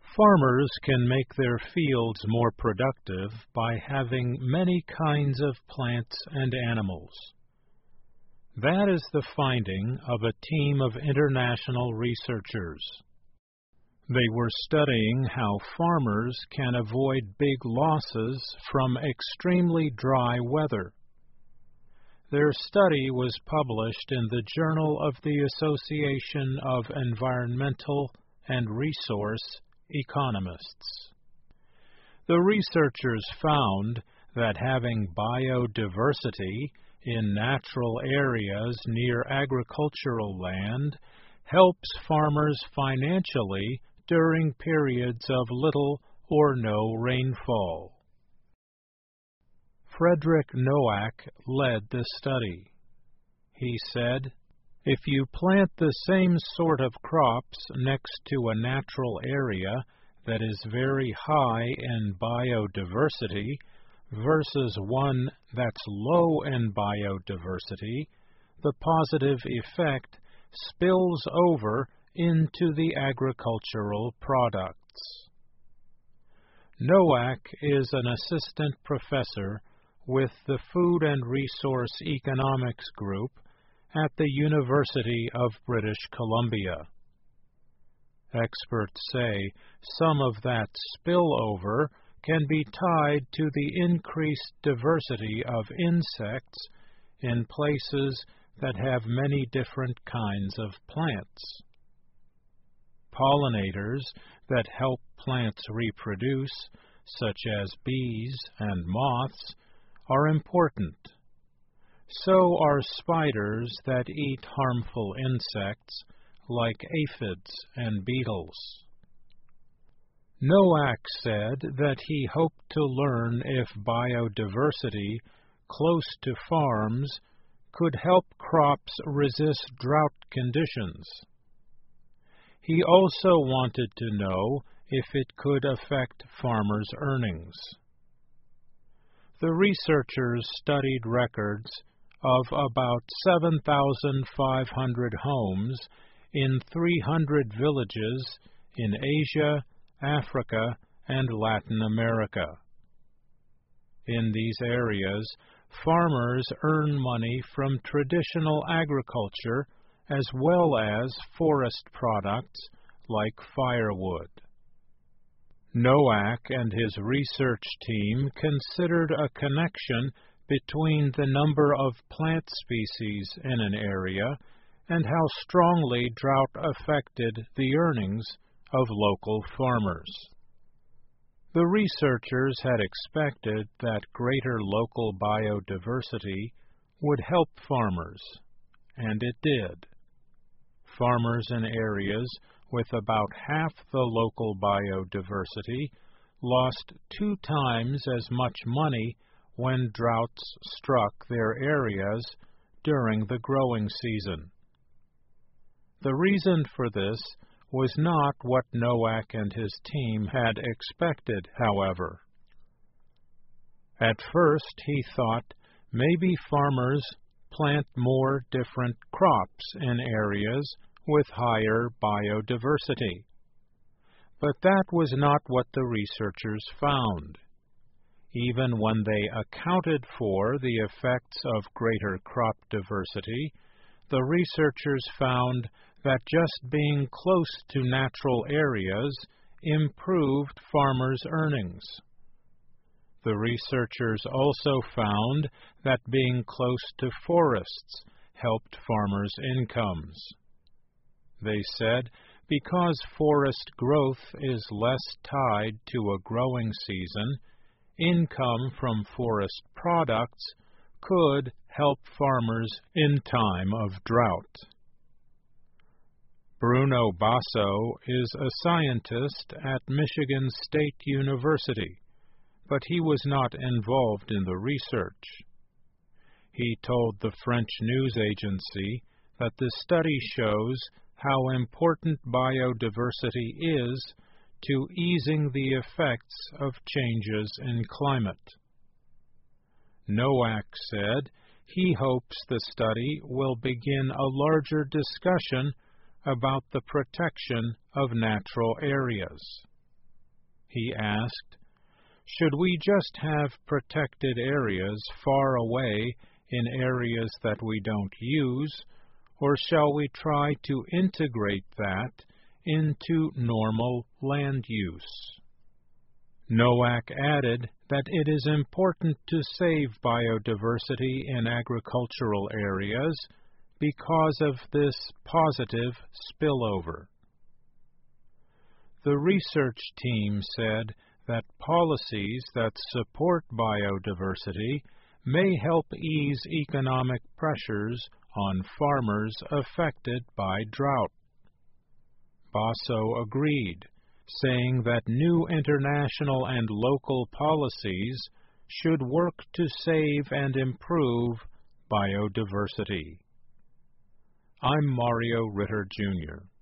Farmers can make their fields more productive by having many kinds of plants and animals. That is the finding of a team of international researchers. They were studying how farmers can avoid big losses from extremely dry weather. Their study was published in the Journal of the Association of Environmental and Resource Economists. The researchers found that having biodiversity in natural areas near agricultural land helps farmers financially during periods of little or no rainfall. Frederick Nowak led the study. He said, "If you plant the same sort of crops next to a natural area that is very high in biodiversity versus one that's low in biodiversity, the positive effect spills over into the agricultural products." Nowak is an assistant professor with the Food and Resource Economics Group at the University of British Columbia. Experts say some of that spillover can be tied to the increased diversity of insects in places that have many different kinds of plants. Pollinators that help plants reproduce, such as bees and moths, are important. So are spiders that eat harmful insects like aphids and beetles. Nowak said that he hoped to learn if biodiversity close to farms could help crops resist drought conditions. He also wanted to know if it could affect farmers' earnings. The researchers studied records of about 7,500 homes in 300 villages in Asia, Africa, and Latin America. In these areas, farmers earn money from traditional agriculture as well as forest products like firewood. Nowak and his research team considered a connection between the number of plant species in an area and how strongly drought affected the earnings of local farmers. The researchers had expected that greater local biodiversity would help farmers, and it did. Farmers in areas with about half the local biodiversity lost 2 times as much money when droughts struck their areas during the growing season. The reason for this was not what Nowak and his team had expected, however. At first he thought maybe farmers plant more different crops in areas with higher biodiversity. But that was not what the researchers found. Even when they accounted for the effects of greater crop diversity, the researchers found that just being close to natural areas improved farmers' earnings. The researchers also found that being close to forests helped farmers' incomes. They said because forest growth is less tied to a growing season, income from forest products could help farmers in time of drought. Bruno Basso is a scientist at Michigan State University, but he was not involved in the research. He told the French news agency that the study shows how important biodiversity is to easing the effects of changes in climate. Nowak said he hopes the study will begin a larger discussion about the protection of natural areas. he asked. Should we just have protected areas far away in areas that we don't use, or shall we try to integrate that into normal land use? Nowak added that it is important to save biodiversity in agricultural areas because of this positive spillover. The research team said that policies that support biodiversity may help ease economic pressures on farmers affected by drought. Basso agreed, saying that new international and local policies should work to save and improve biodiversity. I'm Mario Ritter, Jr.